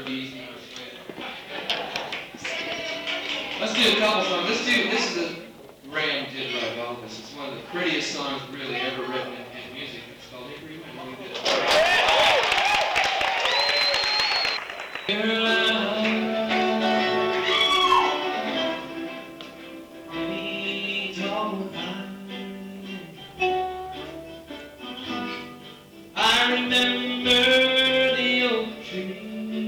easy. Let's do a couple songs. This is a Graham did by Elvis. It's one of the prettiest songs really ever written in music. It's called Hickory Wind. We did it. I remember the oak tree.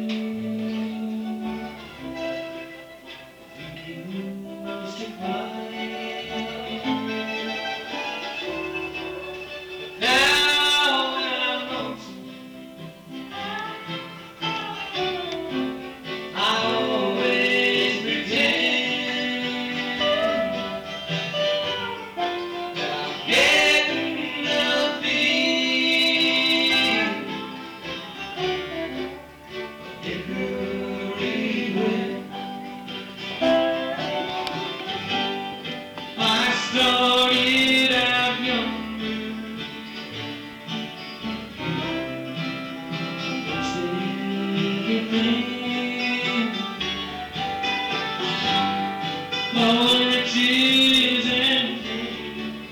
Started out young, for riches and fame,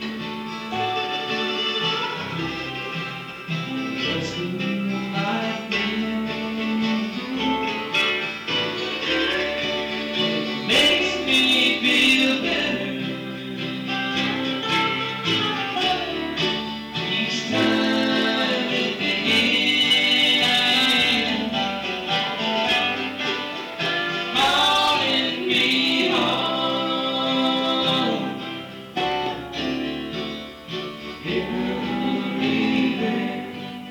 just like them. Makes me feel better each time it begins, calling me home. Hickory Wind.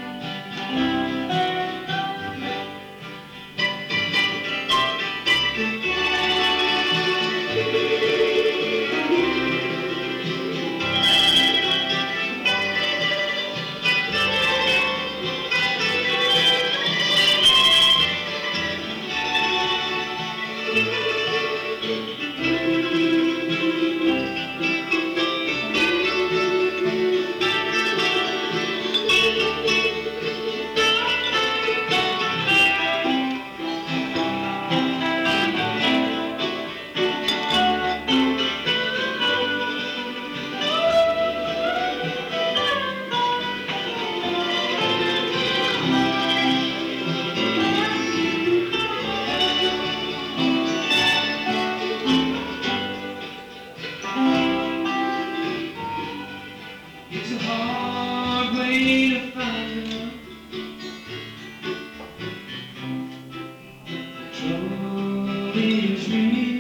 It's a hard way to find love. The trouble is real.